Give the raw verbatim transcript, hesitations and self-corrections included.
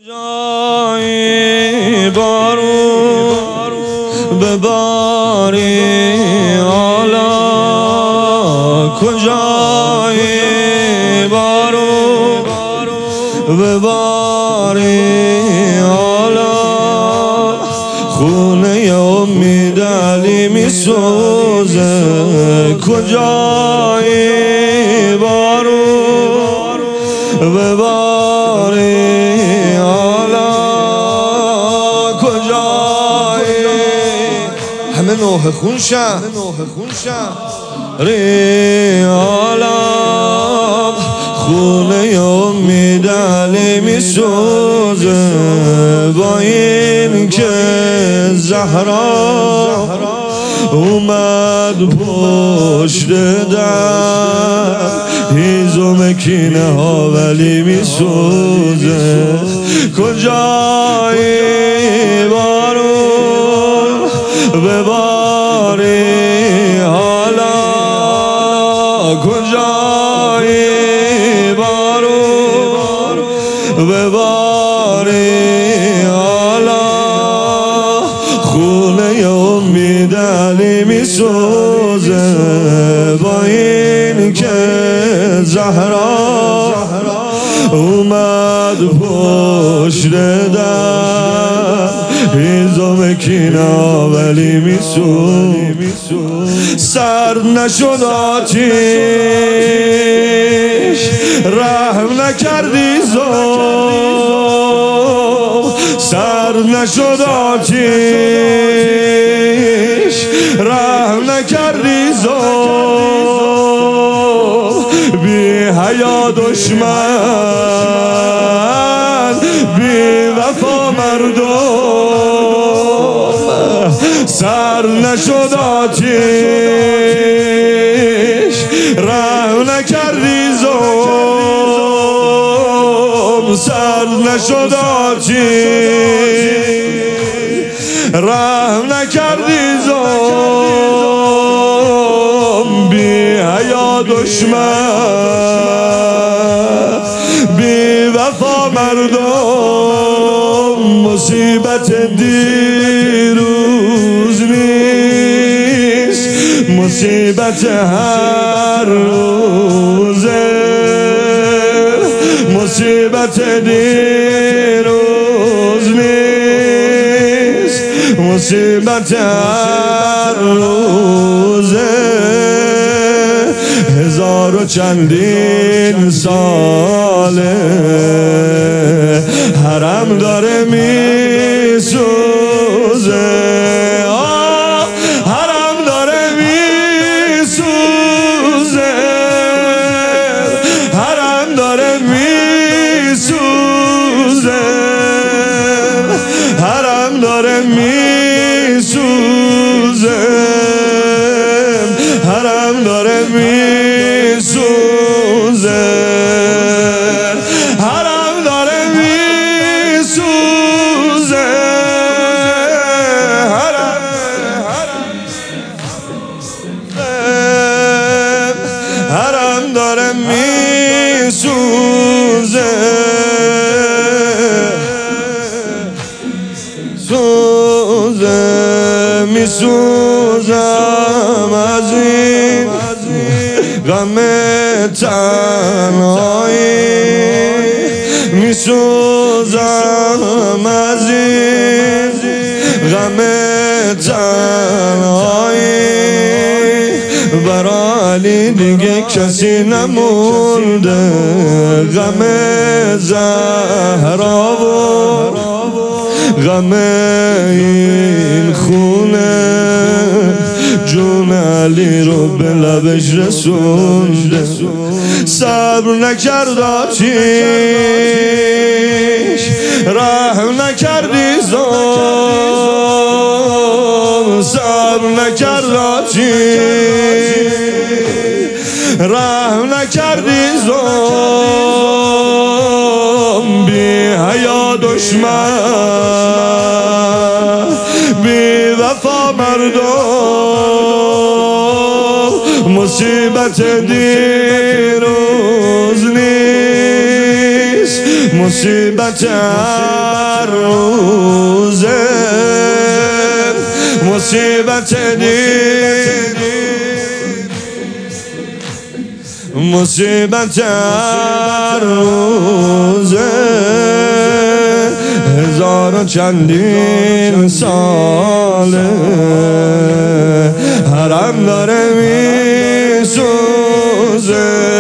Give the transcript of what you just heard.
جای بارون بباری حالا کجای بارون بباری حالا خونه امید علی میسوزه کجای بارون بباری همه نوح خون شن ریالا خونه امید علی میسوزه با این که زهرا اومد پشت در هیزم کینه ها ولی میسوزه کجای بارون بباری حالا کجای بارون بباری حالا خونه امید علی میسوزه با این که زهرا اومد پشت در هیزم کینه ولی میسوز سرد نشد آتیش رحم نکردی زوم سرد نشد آتیش رحم نکردی زوم بی حیا دشمن بی وفا مردم سر نشد آتیش رحم نکردی زوم سر نشد آتیش رحم نکردی زوم بی حیا دشمن بی وفا مردم مصیبت دیروز نیست مصیبت هر روزه مصیبت دیروز نیست مصیبت هر روزه هزار و چندین ساله حرم داره میسوزه حرم داره میسوزه حرم داره میسوزه حرم داره میسوزه حرم داره میسوزه حرم داره میسوزه حرم حرم داره میسوزه سوزه میسوزم از این غم تنهایی میسوزم از این غم تنهایی برا علی دیگه کسی نمونده غم زهرا و غم این خونه جون علی رو به لبش رسونده صبر نکرد آتیش رحم نکردی زوم صبر نکرد آتیش رحم نکردی زوم بی حیا دشمن بی وفا مردم مصیبت دیروز نیست مصیبت روزه مصیبت دین مصیبت روزه هزار و چندین ساله حرم داره می سوزه